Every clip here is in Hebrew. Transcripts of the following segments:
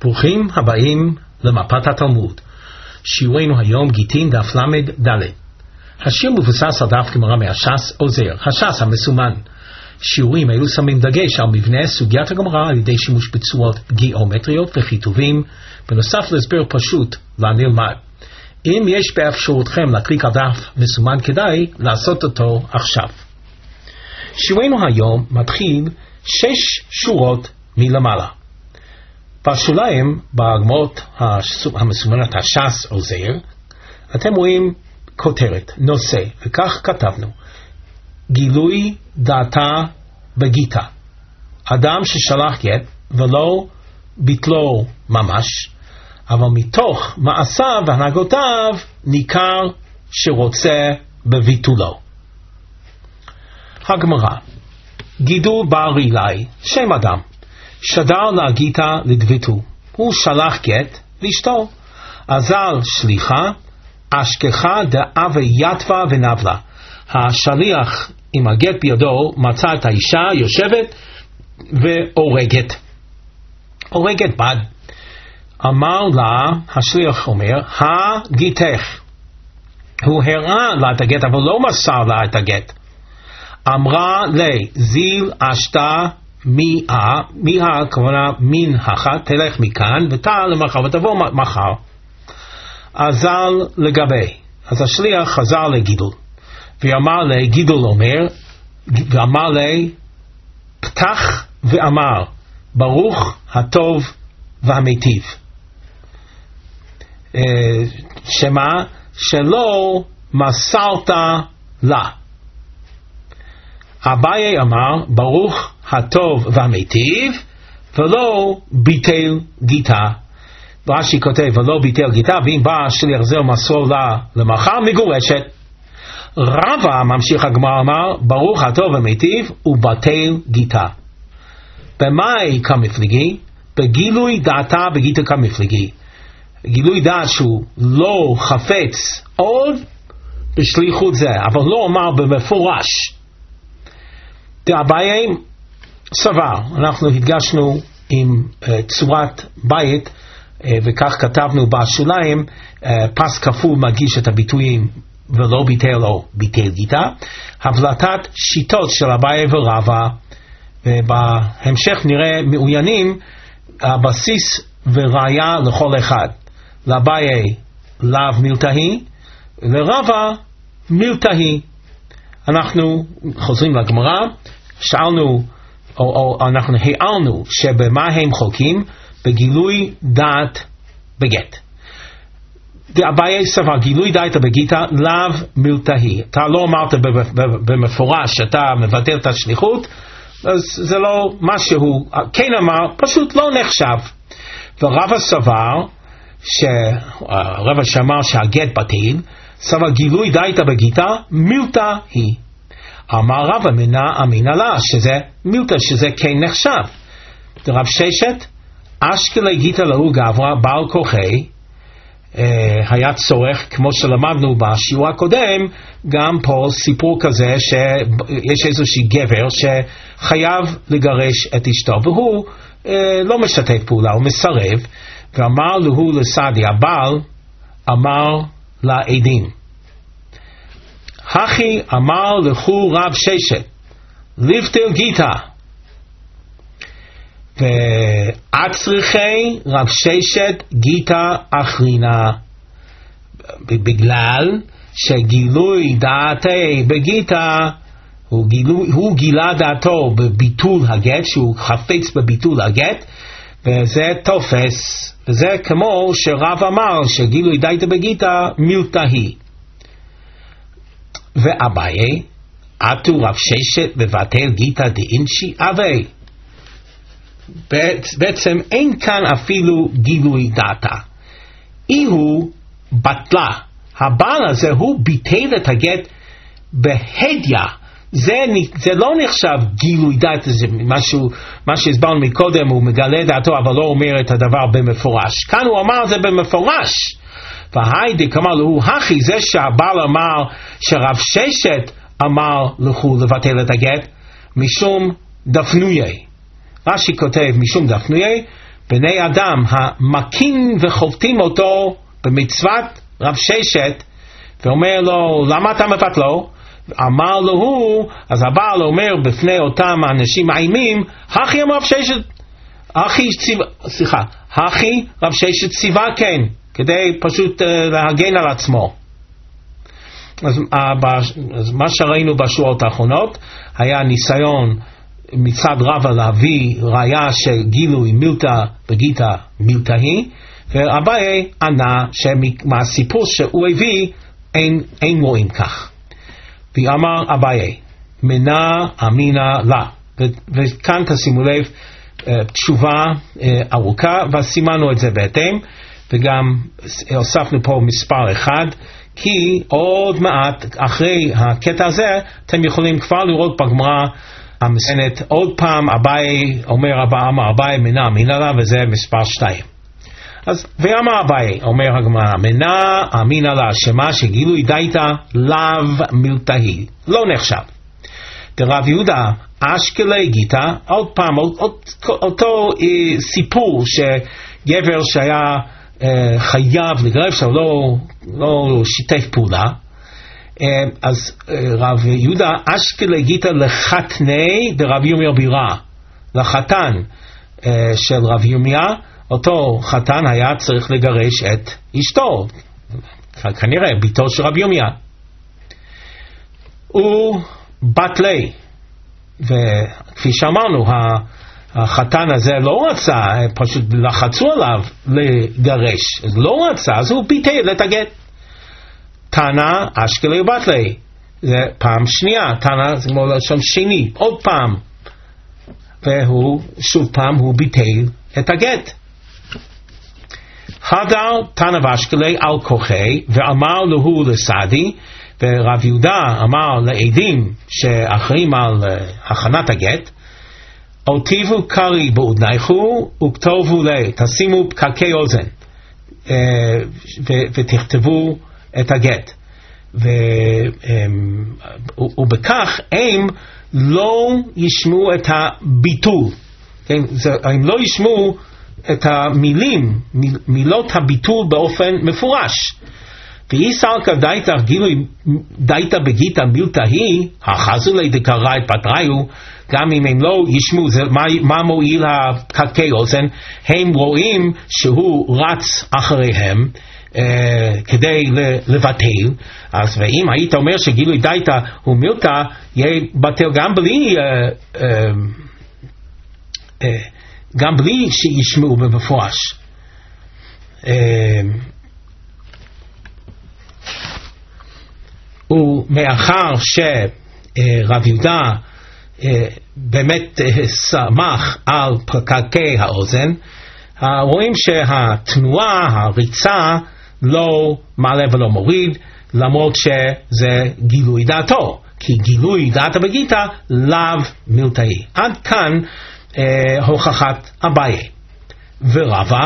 ברוכים הבאים למפת התלמוד. שיעורנו היום גיטין דף למד ד'. השיר מבוסס על דף גמרא מהש"ס עוזר, הש"ס המסומן. שיעורים אלו שמים דגש על מבנה סוגיית הגמרא על ידי שימוש בצורות גיאומטריות וכיתובים, בנוסף להסבר פשוט לנלמד. אם יש באפשרותכם להקליק על דף מסומן, כדאי לעשות אותו עכשיו. שיעורנו היום מתחיל 6 שורות מלמעלה. בשוליים, בגמרות המסומנת הש"ס עוזר, אתם רואים כותרת, נושא, וכך כתבנו: גילוי דעתה בגיטה. אדם ששלח גט ולא ביטלו ממש, אבל מתוך מעשיו והנהגותיו ניכר שרוצה בביטולו. הגמרא: גידול בערילאי, שם אדם, שדר להגיטה לדביתו. הוא שלח גט לאשתו, אזל שליחה, אשכחה דאבי יתווה ונבלה. השליח עם הגט בידו מצא את האישה יושבת והורגת בד. אמר לה, השליח אומר, הגיתך. הוא הראה לה את הגט, אבל לא מסר לה את הגט. אמרה לי, זיל אשתה מיה, כמובן מן אחת, תלך מכאן ותעל למחר ותבוא מחר. אזל לגבי. אז השליח חזר לגידול ואמר לי, גידול אומר, ואמר לי, פתח ואמר, ברוך הטוב והמיטיב. שמה? שלא מסרת לה. אביי אמר, ברוך הטוב והמיטיב, ולא ביטל גיטה. רש"י כותב, ולא ביטל גיטה, ואם בא השליח זה ומסרו לה למחר, מגורשת. רבא, ממשיך הגמרא, אמר, ברוך הטוב והמיטיב, ובטל גיטה. במאי כמפלגי? בגילוי דעתה בגיטה כמפלגי. גילוי דעת שהוא לא חפץ עוד בשליחות זה, אבל לא אמר במפורש. אביי סבר, אנחנו הדגשנו עם צורת בית, וכך כתבנו בשוליים, פס כפול מגיש את הביטויים ולא ביטל או ביטל גיטה. הבלטת שיטות של אביי ורבא, ובהמשך נראה מעוינים הבסיס וראיה לכל אחד. לאביי לאו מילתהי, לרבא מילתהי. אנחנו חוזרים לגמרא, שאלנו או אנחנו הערנו שבמה הם חולקים? בגילוי דעת בגט. אביי סבר, גילוי דעת בגיטה לאו מילתהי. אתה לא אמרת במפורש שאתה מבטל את השליחות, אז זה לא משהו, כן אמר, פשוט לא נחשב. ורבא סבר, רבא שאמר שהגט בטל, סבר גילוי דעת בגיטה מילתהי. אמר רבא אמינה לה שזה מילתא, שזה כן נחשב. רב ששת, אשכלי גיטה להו גברא בעל כוחי, היה צורך, כמו שלמדנו בשיעור הקודם, גם פה סיפור כזה שיש איזושהי גבר שחייב לגרש את אשתו, והוא לא משתף פעולה, הוא מסרב, ואמר לו לסעדי, הבעל אמר לעדים, הכי אמר לכו רב ששת, לבטל גיטה, ואצריכי רב ששת גיטה אחרינה, בגלל שגילוי דעתי בגיטה הוא גילה דעתו בביטול הגט, שהוא חפץ בביטול הגט, וזה תופס, וזה כמו שרב אמר שגילוי דעתי בגיטה מילתהי. ואביי עטו רב ששת בבטל גיטה דאינשי אבי. בעצם אין כאן אפילו גילוי דעתה, הוא בטלה. הבעל הזה הוא ביטל את הגט בהדיה. זה לא נחשב גילוי דעת, זה מה שהסברנו מקודם, הוא מגלה דעתו אבל לא אומר את הדבר במפורש. כאן הוא אמר זה במפורש. והיידי כמה לו הכי, זה שהבעל אמר שרב ששת אמר לכו לבטל את הגט משום דפנויה. רש"י כותב משום דפנויה, בני אדם המקים וחובטים אותו במצוות רב ששת, ואומר לו, למה אתה מבטלו? אמר לו הוא, אז הבעל אומר בפני אותם האנשים מאיימים, הכי רב ששת, הכי רב ששת ציווה כן, כדי פשוט להגן על עצמו. אז מה שראינו בשורות האחרונות היה ניסיון מצד רבא להביא ראיה של גילוי מילתא בגיתא מילתא היא, ואביי ענה שמהסיפור שהוא הביא אין רואים כך. ואמר אביי, מנה אמינה לה. וכאן תשימו לב, תשובה ארוכה, וסימנו את זה בהתאם, וגם הוספנו פה מספר אחד, כי עוד מעט אחרי הקטע הזה אתם יכולים כבר לראות בגמרא המסיימת עוד פעם אביי אומר אביי מנה אמינה לה, וזה מספר 2. אז ואמר אביי אומר הגמרא מנה אמינה לה, שמה שגילוי דייתא לאו מילתא היא, לא נחשב. דרב יהודה אשקלי גיתא, עוד פעם אותו סיפור שגבר שהיה חייב לגרש, אבל לא שיתף פעולה. אז רב יהודה אשקלי גיתא לחתני דרב ירמיה בירה, לחתן של רב ירמיה, אותו חתן היה צריך לגרש את אשתו, כנראה ביתו של רב ירמיה. הוא בטלי, וכפי שאמרנו החתן הזה לא רצה, פשוט לחצו עליו לגרש, אז לא רצה, אז הוא ביטל את הגט. תנא אשקלי ובטלי, זה פעם שנייה, תנא זה כמו לשון שני, עוד פעם, והוא שוב פעם הוא ביטל את הגט. הדר תנא ואשקלי על כוחי, ואמר לו לסעדי, ורב יהודה אמר לעדים שאחראים על הכנת הגט, אותיבו קרי באודנייכו וכתובו לי, תשימו פקקי אוזן ותכתבו את הגט, ובכך הם לא ישמעו את הביטול, הם לא ישמעו את המילים, מילות הביטול באופן מפורש. ואיסרקא דייתא גילוי דייתא בגיתא מילתא היא, החזו לי דקרא את פטריו, גם אם הם לא ישמעו, מה מועיל הפקקי אוזן? הם רואים שהוא רץ אחריהם כדי לבטל. אז ואם היית אומר שגילוי דייתא הוא מילתא, יהיה בטל גם בלי שישמעו במפורש. ומאחר שרב יהודה באמת שמח על פקקי האוזן, רואים שהתנועה, הריצה, לא מעלה ולא מוריד, למרות שזה גילוי דעתו, כי גילוי דעתא בגיתא לאו מילתא היא. עד כאן הוכחת אביי. ורבא,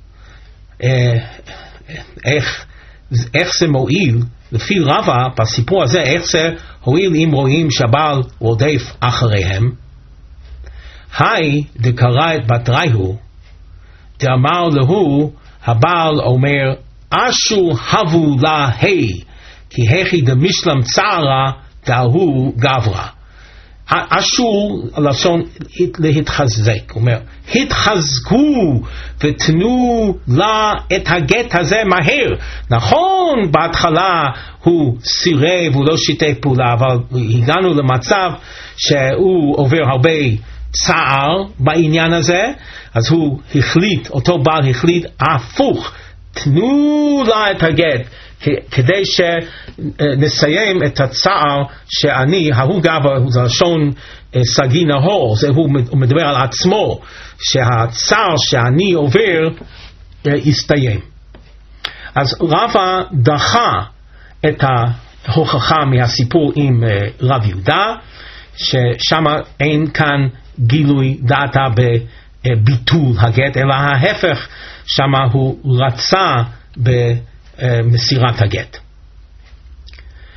איך זה מועיל? לפי רבא בסיפור הזה, איך זה הועיל אם רואים שהבעל רודף אחריהם? היי דקרא את בתריהו, דאמר לו, הבעל אומר, אשו הבו לה היי, כי הכי דמשלם צערה דהו גברה. אשור לשון להתחזק, הוא אומר, התחזקו ותנו לה את הגט הזה מהר. נכון, בהתחלה הוא סירב, הוא לא שיתף פעולה, אבל הגענו למצב שהוא עובר הרבה צער בעניין הזה, אז הוא החליט, אותו בעל החליט הפוך, תנו לה את הגט, כדי שנסיים את הצער שאני, ההוא גבר, זה לשון סגי נהור, הוא מדבר על עצמו, שהצער שאני עובר יסתיים. אז רבא דחה את ההוכחה מהסיפור עם רב יהודה, ששם אין כאן גילוי דעתא בביטול הגט, אלא ההפך, שם הוא רצה במסירת הגט.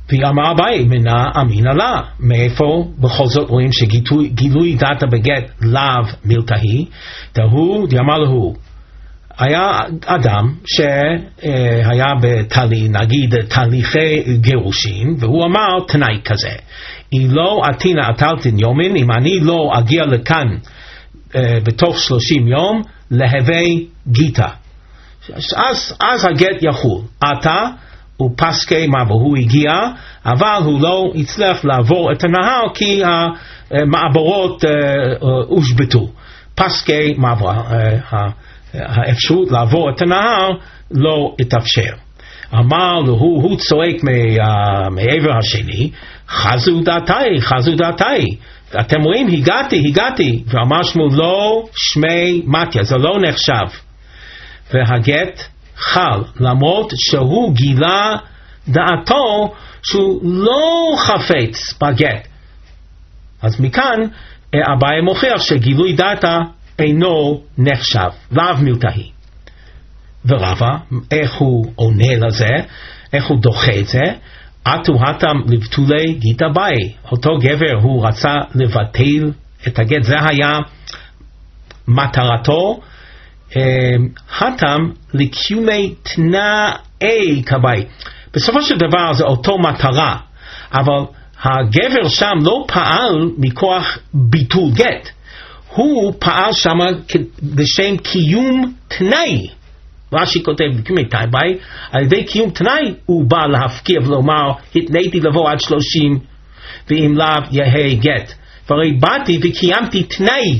ואמר אביי, מנה אמינא לה. מאיפה בכל זאת רואים שגילוי דעתה בגט לאו מילתאי? דהוא דאמר להו, היה אדם שהיה נגיד תהליכי גירושין, והוא אמר תנאי כזה, אם לא עתינא אטלתין יומין, אם אני לא אגיע לכאן בתוך 30 יום, להווי גיטה, אז הגט יחול. עתה הוא פסקי מבוא, הוא הגיע, אבל הוא לא הצליח לעבור את הנהר כי המעבורות הושבתו. פסקי מבוא, האפשרות לעבור את הנהר לא התאפשר. אמר לו, הוא צועק מעבר השני, חזו דעתי, אתם רואים, הגעתי, ואמר שמו לא שמי מתיה, זה לא נחשב. והגט חל, למרות שהוא גילה דעתו שהוא לא חפץ בגט. אז מכאן אביי מוכיח שגילוי דעתה אינו נחשב, לאו מילתאי. ורבא, איך הוא עונה לזה, איך הוא דוחה את זה? עטו התם לבטולי גיטה באי. אותו גבר הוא רצה לבטל את הגט, זה היה מטרתו. התם לקיומי תנאי כבאי. בסופו של דבר זה אותו מטרה, אבל הגבר שם לא פעל מכוח ביטול גט, הוא פעל שם בשם קיום תנאי. רש"י כותב לקיומי תנאי באי, על ידי קיום תנאי הוא בא להפקיע ולומר התניתי לבוא עד 30 ואם לאו יהי גט, והרי באתי וקיימתי תנאי.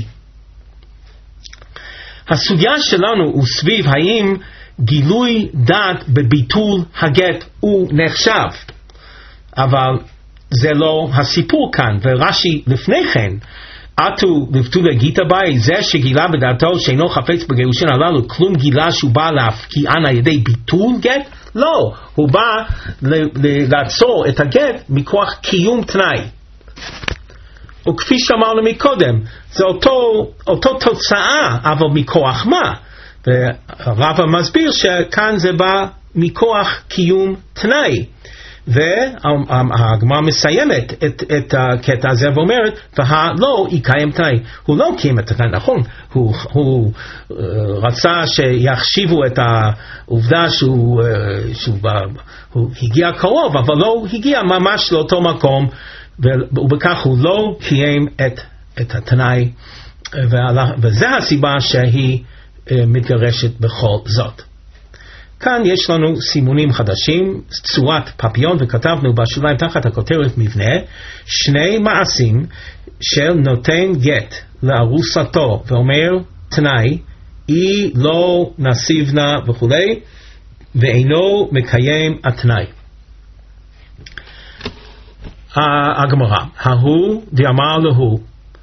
הסוגיה שלנו הוא סביב האם גילוי דעת בביטול הגט הוא נחשב, אבל זה לא הסיפור כאן. ורש"י לפני כן, עטו לבטולי גיטה באי, זה שגילה בדעתו שאינו חפץ בגירושין הללו, כלום גילה שהוא בא להפקיען על ידי ביטול גט? לא, הוא בא לעצור את הגט מכוח קיום תנאי. וכפי שאמרנו מקודם, זה אותו תוצאה, אבל מכוח מה? ורבא מסביר שכאן זה בא מכוח קיום תנאי. והגמרא מסיימת את הקטע הזה ואומרת, והלא יקיים תנאי. הוא לא קיים את התנאי, נכון, הוא רצה שיחשיבו את העובדה שהוא הגיע קרוב, אבל לא הגיע ממש לאותו מקום, ובכך הוא לא קיים את התנאי, וזה הסיבה שהיא מתגרשת בכל זאת. כאן יש לנו סימונים חדשים, צורת פפיון, וכתבנו בשוליים תחת הכותרת מבנה, שני מעשים של נותן גט לארוסתו ואומר תנאי, היא לא נסיבנה וכו', ואינו מקיים התנאי. הגמרא, ההוא דאמר להו,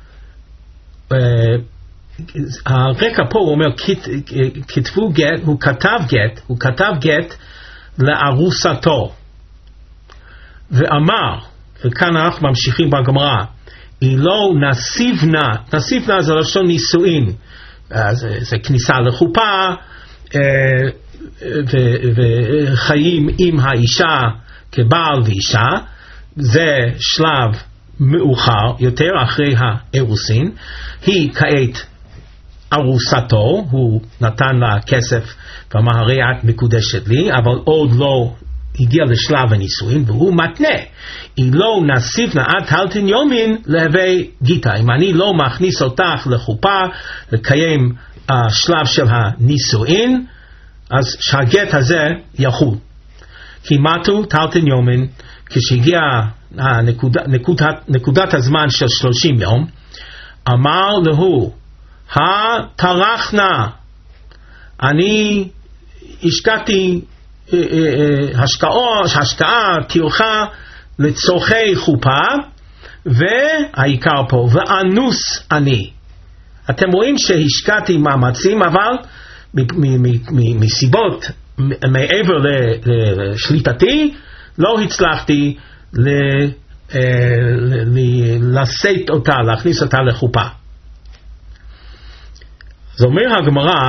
הרקע פה הוא אומר כתבו גט, הוא כתב גט לארוסתו ואמר, וכאן אנחנו ממשיכים בגמרא, היא לא נסיבנה זה לשון נישואין, זה כניסה לחופה וחיים עם האישה כבעל ואישה, זה שלב מאוחר יותר אחרי האירוסין. היא כעת ארוסתו, הוא נתן לה כסף ואמר הרי את מקודשת לי, אבל עוד לא הגיע לשלב הנישואין, והוא מתנה, אם לא נסיבנה עד תלתין יומין להווי גיטה, אם אני לא מכניס אותך לחופה לקיים השלב של הנישואין, אז שהגט הזה יחול. כי מתו תלתין יומין, כשהגיע נקודת הזמן של 30 יום, אמר להו, התרחנה, אני השקעתי השקעה טרחה לצורכי חופה, והעיקר פה, ואנוס אני. אתם רואים שהשקעתי מאמצים, אבל מסיבות מעבר לשליטתי, לא הצלחתי לשאת אותה, להכניס אותה לחופה. זאת אומרת הגמרא,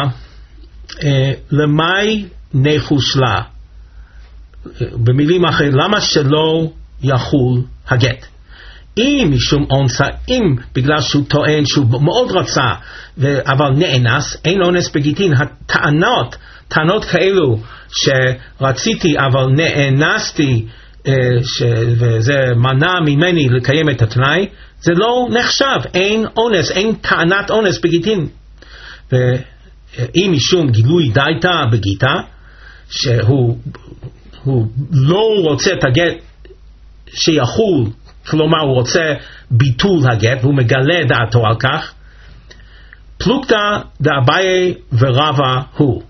למאי נחוש לה? במילים אחרות, למה שלא יחול הגט. אם משום אונסה, אם בגלל שהוא טוען שהוא מאוד רצה אבל נאנס, אין אונס בגיטין. טענות כאלו שרציתי אבל נאנסתי וזה מנע ממני לקיים את התנאי, זה לא נחשב, אין אונס, אין טענת אונס בגיטין. ואם משום גילוי דייתא בגיטה, שהוא לא רוצה את הגט שיחול, כלומר הוא רוצה ביטול הגט והוא מגלה דעתו על כך, פלוגתא דאביי ורבא הוא.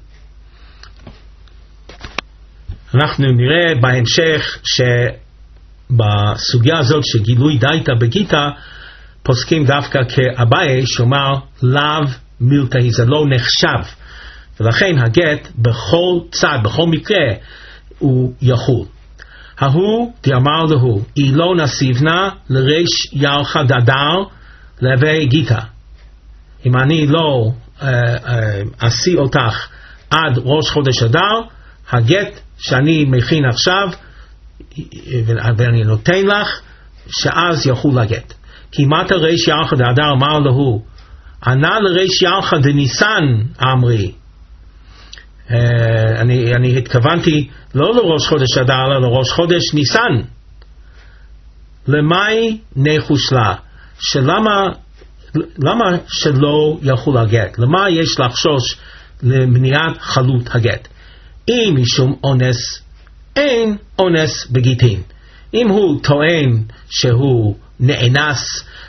אנחנו נראה בהמשך שבסוגיה הזאת שגילוי דייתא בגיטה פוסקים דווקא כאביי שאומר לאו מילתאי, זה לא נחשב, ולכן הגט בכל צד, בכל מקרה הוא יחול. ההוא דאמר להו אילו נסיבנה לריש ירחא דדר להווי גיטה, אם אני לא אשיא אותך עד ראש חודש אדר, הגט שאני מכין עכשיו ואני נותן לך, שאז יחול הגט. כי מטה ריש ירחא דדר אמר להו ענה לריש ירחא דניסן אמרי, אני התכוונתי לא לראש חודש אדר אלא לראש חודש ניסן. למאי נחוש לה, למה שלא יחול הגט? למה יש לחשוש למניעת חלות הגט? אם משום אונס, אין אונס בגיטין. אם הוא טוען שהוא נאנס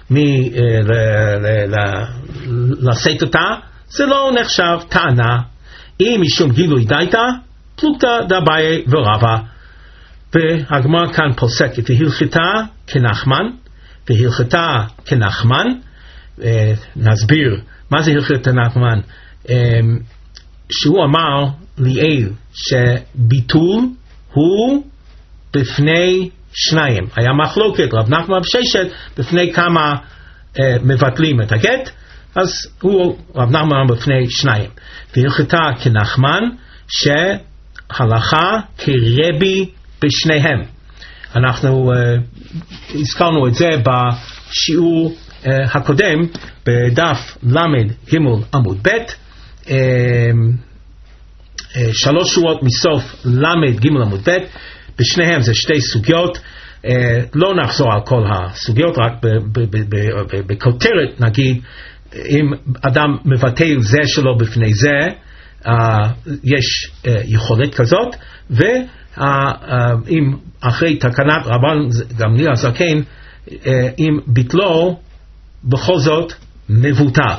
לשאת אותה, זה לא נחשב טענה. אם משום גילוי דייתא, פלוגתא דאביי ורבא. והגמרא כאן פוסקת והלכתה כנחמן, והלכתה כנחמן. נסביר מה זה הלכת נחמן. שהוא אמר ליאל שביטול הוא בפני שניים. היה מחלוקת רב נחמן בששת בפני כמה מבטלים את הגט, אז הוא רב נחמן בפני שניים. והלכתה כנחמן שהלכה כרבי בשניהם. אנחנו הזכרנו את זה בשיעור הקודם בדף למד ג' עמוד ב', 3 שורות מסוף למד ג' עמוד ב', בשניהם זה שתי סוגיות. לא נחזור על כל הסוגיות, רק בכותרת נגיד, אם אדם מבטל זה שלו בפני זה, יש יכולת כזאת, ואם אחרי תקנת רבן גמליאל הזקן, אם ביטלו בכל זאת מבוטל.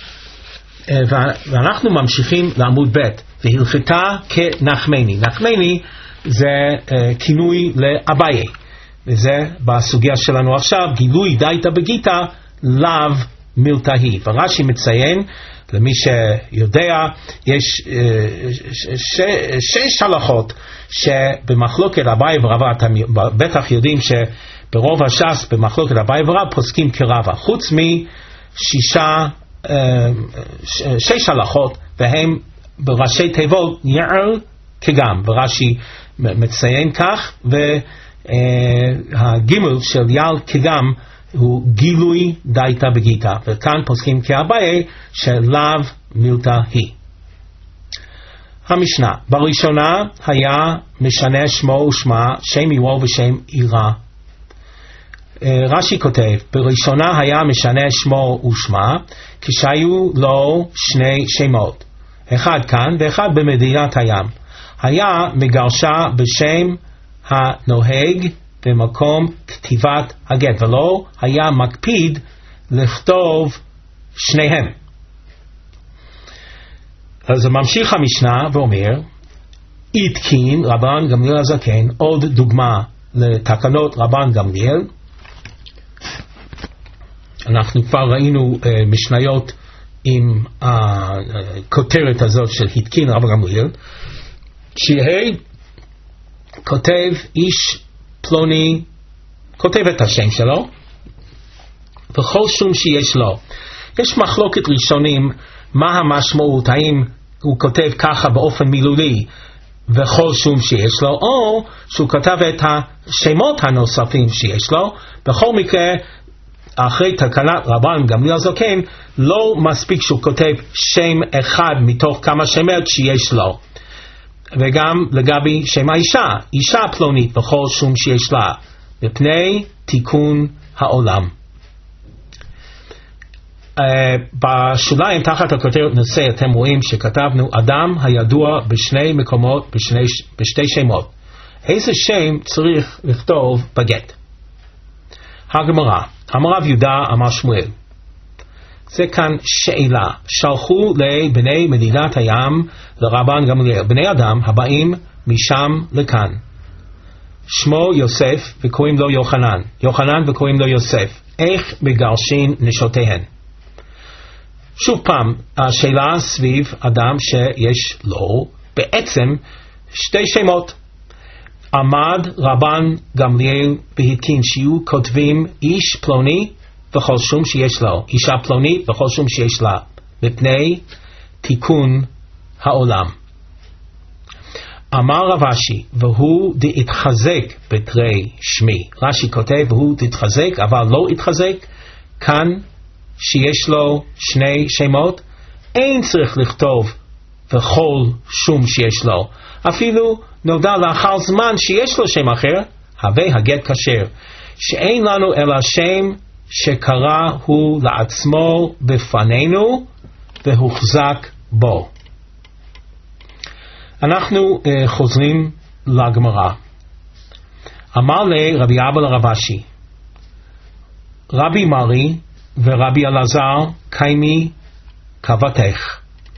ואנחנו ממשיכים לעמוד ב', והלכתה כנחמני. נחמני זה כינוי לאביי, וזה בסוגיה שלנו עכשיו, גילוי דייתא בגיטה לאו מילתאי. ורש"י מציין, למי שיודע, יש 6 הלכות שבמחלוקת אביי ורבא, אתם בטח יודעים שברוב הש"ס במחלוקת אביי ורבא פוסקים כרבא, חוץ מ6 הלכות, והם בראשי תיבות יעל כגם, ורש"י מציין כך, והגימל של יעל כגם הוא גילוי דייתא בגיטה, וכאן פוסקים כאביי שלאו מילתאי. המשנה, בראשונה היה משנה שמו ושמה, שם יוו ושם עירה. רש"י כותב, בראשונה היה משנה שמו ושמה, כשהיו לו 2 שמות, אחד כאן ואחד במדינת הים. היה מגרשה בשם הנוהג במקום כתיבת הגט, ולא היה מקפיד לכתוב שניהם. אז ממשיך המשנה ואומר, התקין רבן גמליאל הזקן, עוד דוגמה לתקנות רבן גמליאל. אנחנו כבר ראינו משניות עם הכותרת הזאת של התקין רבן גמליאל, שיהי כותב איש פלוני, כותב את השם שלו וכל שום שיש לו. יש מחלוקת ראשונים מה המשמעות, האם הוא כותב ככה באופן מילולי וכל שום שיש לו, או שהוא כתב את השמות הנוספים שיש לו. בכל מקרה, אחרי תקנת רבן גמליאל זקן, לא מספיק שהוא כותב שם אחד מתוך כמה שמות שיש לו. וגם לגבי שם האישה, אישה פלונית בכל שום שיש לה, מפני תיקון העולם. בשוליים תחת הכותרת נושא אתם רואים שכתבנו אדם הידוע בשני מקומות בשתי שמות. איזה שם צריך לכתוב בגט? הגמרא, אמר רב יהודה אמר שמואל. זה כאן שאלה. שלחו לבני מדינת הים לרבן גמליאל בני אדם הבאים משם לכאן, שמו יוסף וקוראים לו יוחנן, יוחנן וקוראים לו יוסף, איך מגרשים נשותיהן? שוב פעם, השאלה סביב אדם שיש לו בעצם שתי שמות. עמד רבן גמליאל והתקין שיהיו כותבים איש פלוני וכל שום שיש לו, אישה פלונית וכל שום שיש לה, מפני תיקון העולם. אמר רב אשי, והוא דהתחזק בתרי שמי. רש"י כותב והוא דהתחזק, אבל לא התחזק. כאן שיש לו שני שמות, אין צריך לכתוב וכל שום שיש לו. אפילו נודע לאחר זמן שיש לו שם אחר, הווה הגט כשר, שאין לנו אלא שם שקרא הוא לעצמו בפנינו והוחזק בו. אנחנו חוזרים לגמרא. אמר לרבי אבא לרב אשי, רבי מרי ורבי אלעזר קיימי קבתך.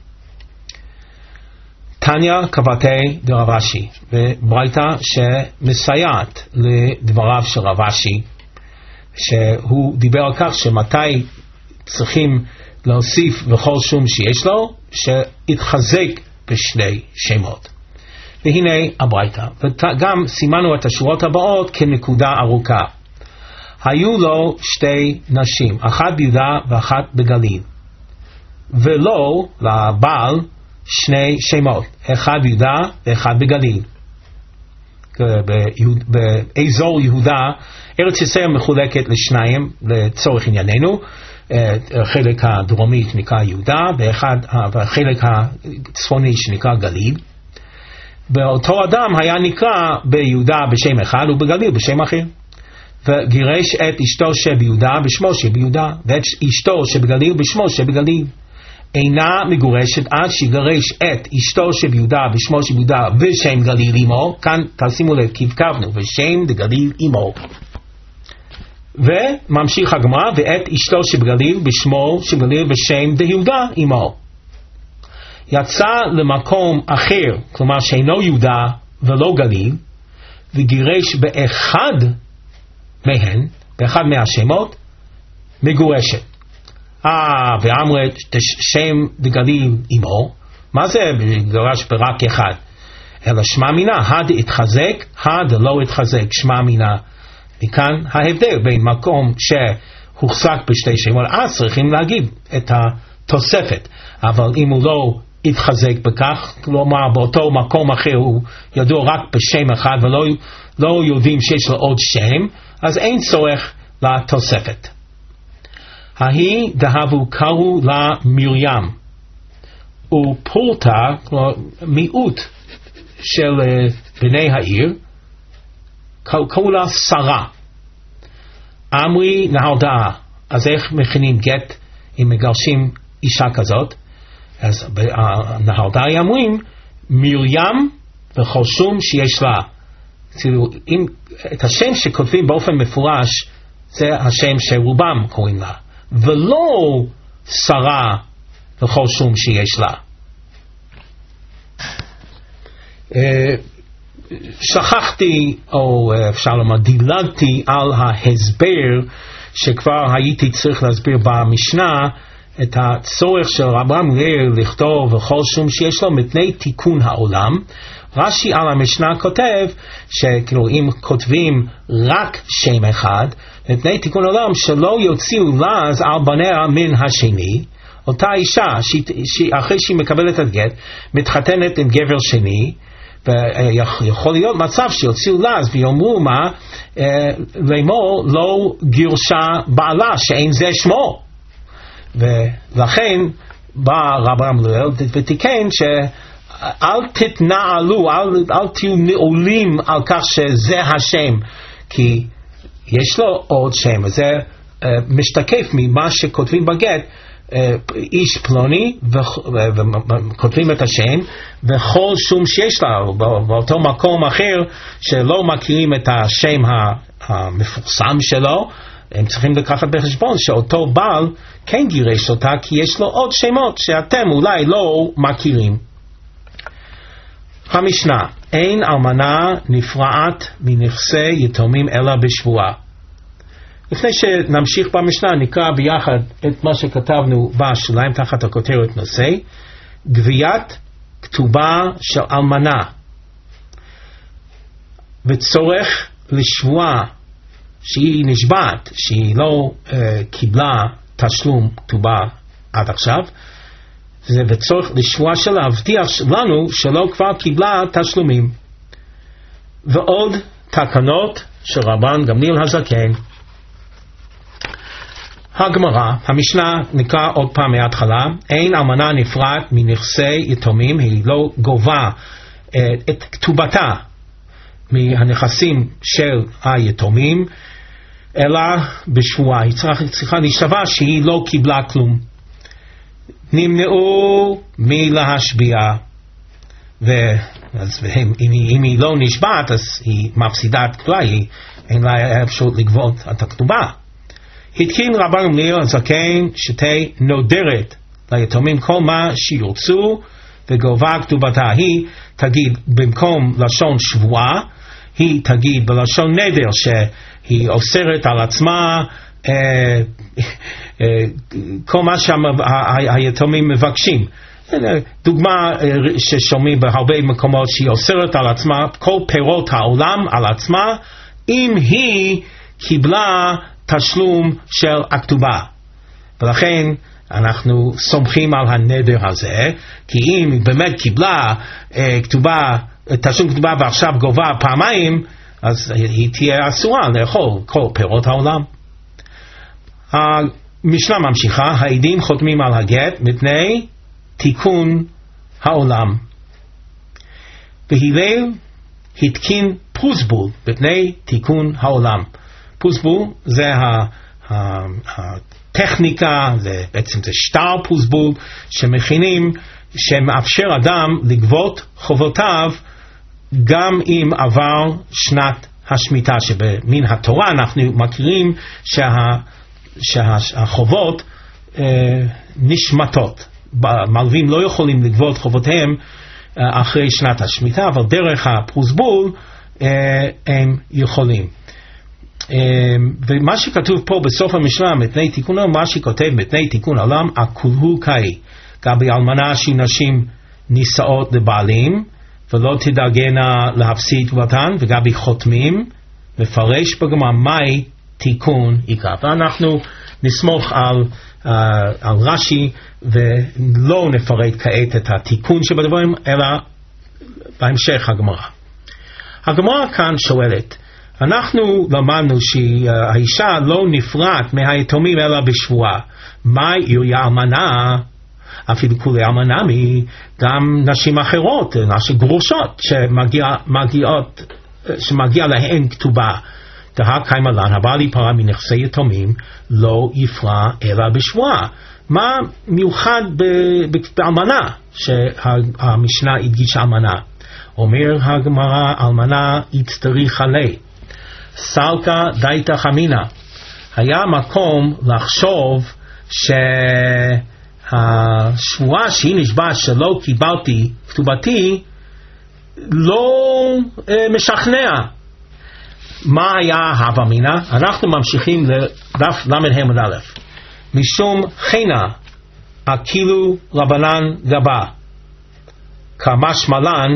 תניא קבתי דרב אשי, וברייתא שמסייעת לדבריו של רב אשי, שהוא דיבר על כך שמתי צריכים להוסיף וכל שום שיש לו, שהתחזק בשני שמות. והנה הברייתא, וגם סימנו את השורות הבאות כנקודה ארוכה. היו לו שתי נשים, אחת ביהודה ואחת בגליל, ולא לבעל שני שמות, אחד ביהודה ואחד בגליל. באזור יהודה, ארץ ישראל מחולקת לשניים לצורך ענייננו, החלק הדרומי שנקרא יהודה והחלק הצפוני שנקרא גליל. באותו אדם היה נקרא ביהודה בשם אחד ובגליל בשם אחר, וגירש את אשתו שביהודה בשמו שביהודה, ואת אשתו שבגליל בשמו שבגליל. אינה מגורשת עד שיגרש את אשתו שביהודה בשמו שביהודה ושם גליל עמו. כאן תשימו לב, כבקבנו ושם דגליל עמו. וממשיך הגמרא, ואת אשתו שבגליל בשמו שבגליל ושם דיהודה עמו. יצא למקום אחר, כלומר שאינו יהודה ולא גליל, וגירש באחד מהן, באחד מהשמות, מגורשת. ואמרת שם דגליל עמו. מה זה גרש ברק אחד? אלא שמע מינה, הד התחזק, הד לא התחזק, שמע מינה. מכאן ההבדל בין מקום שהוחזק בשתי שמות, אז צריכים להגיד את התוספת. אבל אם הוא לא התחזק בכך, כלומר באותו מקום אחר הוא ידוע רק בשם אחד ולא יודעים שיש לו עוד שם, אז אין צורך לתוספת. ההיא דהבו קראו לה מרים, ופורטה, מיעוט של בני העיר, קראו לה שרה. אמרי נהרדה. אז איך מכינים גט אם מגרשים אישה כזאת? אז נהרדה אומרים מרים וכל שום שיש לה. את השם שכותבים באופן מפורש זה השם שרובם קוראים לה, ולא שרה וכל שום שיש לה. שכחתי, או אפשר לומר דילגתי על ההסבר שכבר הייתי צריך להסביר במשנה, את הצורך של רב גמליאל לכתוב וכל שום שיש לו מפני תיקון העולם. רש"י על המשנה כותב שכאילו אם כותבים רק שם אחד מפני תיקון העולם, שלא יוציאו לז על בניה מן השני. אותה אישה אחרי שהיא מקבלת את גט מתחתנת עם גבר שני, ויכול להיות מצב שיוציאו לז ויאמרו מה, לאמור לא גירשה בעלה שאין זה שמו, ולכן בא רב גמליאל ותיקן שאל תתנעלו, אל תהיו נעולים על כך שזה השם, כי יש לו עוד שם, וזה משתקף ממה שכותבים בגט, איש פלוני, וכותבים את השם, וכל שום שיש לה, באותו מקום אחר שלא מכירים את השם המפורסם שלו, הם צריכים לקחת בחשבון שאותו בעל כן גירש אותה, כי יש לו עוד שמות שאתם אולי לא מכירים. המשנה, אין אלמנה נפרעת מנכסי יתומים אלא בשבועה. לפני שנמשיך במשנה נקרא ביחד את מה שכתבנו בשוליים תחת הכותרת נושא גביית כתובה של אלמנה וצורך לשבועה שהיא נשבעת שהיא לא קיבלה תשלום כתובה עד עכשיו, וצורך לשבועה שלה להבטיח לנו שלא כבר קיבלה תשלומים, ועוד תקנות של רבן גמליאל הזקן. הגמרא, המשנה נקרא עוד פעם מההתחלה, אין אלמנה נפרעת מנכסי יתומים, היא לא גובה את כתובתה מהנכסים של היתומים, אלא בשבועה, היא צריכה להישבע שהיא לא קיבלה כלום. נמנעו מלהשביע, אם היא לא נשבעת אז היא מפסידה את כתובה, אין לה אפשרות לגבות את הכתובה. התקין רבן גמליאל הזקן שתהא נודרת ליתומים כל מה שירצו וגובה כתובתה, היא תגיד במקום לשון שבועה, היא תגיד בלשון נדר שהיא אוסרת על עצמה כל מה שהיתומים מבקשים. דוגמה ששומעים בהרבה מקומות, שהיא אוסרת על עצמה כל פירות העולם על עצמה אם היא קיבלה תשלום של הכתובה, ולכן אנחנו סומכים על הנדר הזה, כי אם היא באמת קיבלה כתובה, תשלום כתובה ועכשיו גובה פעמיים, אז היא תהיה אסורה לאכול כל פירות העולם. המשנה ממשיכה, העדים חותמים על הגט מפני תיקון העולם. והלל התקין פרוסבול מפני תיקון העולם. פרוסבול זה הטכניקה, בעצם זה שטר פרוסבול שמכינים, שמאפשר אדם לגבות חובותיו גם אם עבר שנת השמיטה, שבמן התורה אנחנו מכירים שהחובות נשמטות. מלווים לא יכולים לגבות חובותיהם אחרי שנת השמיטה, אבל דרך הפרוסבול הם יכולים. ומה שכתוב פה בסוף המשנה מתני תיקון העולם, מה שכותב מתני תיקון העולם, הכולהו קאי, גבי אלמנה שהיא נשים נישאות לבעלים ולא תדאגנה להפסיד כתובתן, וגבי חותמים מפרש בגמרא מהי תיקון יקרא. ואנחנו נסמוך על רש"י ולא נפרט כעת את התיקון שבדברים, אלא בהמשך הגמרא. הגמרא כאן שואלת, אנחנו למדנו שהאישה לא נפרעת מהיתומים אלא בשבועה. מה יהיה אלמנה? אפילו כולי אלמנה גם נשים אחרות, נשים גרושות שמגיע להן כתובה. דהה קיימא לן, הבעל ייפרע מנכסי יתומים לא יפרע אלא בשבועה. מה מיוחד באלמנה שהמשנה הדגישה אלמנה? אומר הגמרא, אלמנה יצטריך עלי סלקה דייתא חמינה. היה מקום לחשוב שהשבועה שהיא נשבעה שלא קיבלתי כתובתי לא משכנע. מה היה הווה אמינא? אנחנו ממשיכים לדף ל"ה. משום חינה אקילו רבנן גבה, כמשמע לן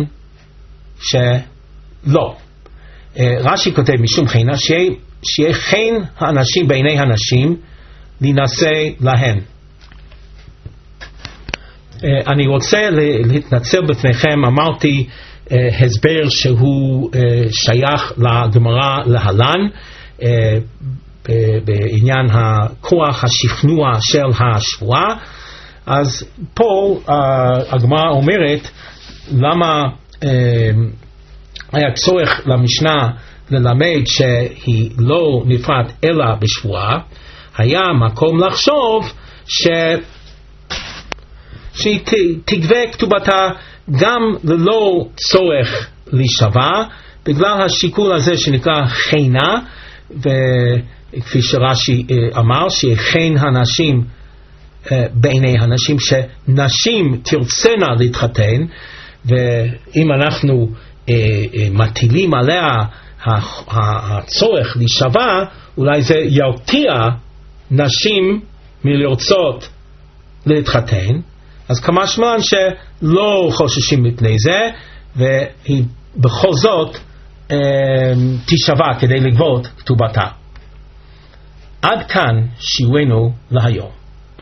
שלא. רש"י כותב משום חינה, שיהיה חן האנשים בעיני הנשים להינשא להן. אני רוצה להתנצל בפניכם, אמרתי הסבר שהוא שייך לגמרא להלן, בעניין הכוח השכנוע של השבועה. אז פה הגמרא אומרת למה היה צורך למשנה ללמד שהיא לא נפרט אלא בשבועה. היה מקום לחשוב שהיא תגבה כתובתה גם ללא צורך להישבע, בגלל השיקול הזה שנקרא חינה, וכפי שרש"י אמר, שחין הנשים בעיני הנשים, שנשים תרצנה להתחתן, ואם אנחנו מטילים עליה הצורך להישבע, אולי זה ירתיע נשים מלרצות להתחתן. אז כמשמע שלא חוששים מפני זה, והיא בכל זאת תישבע כדי לגבות כתובתה. עד כאן שיעורנו להיום.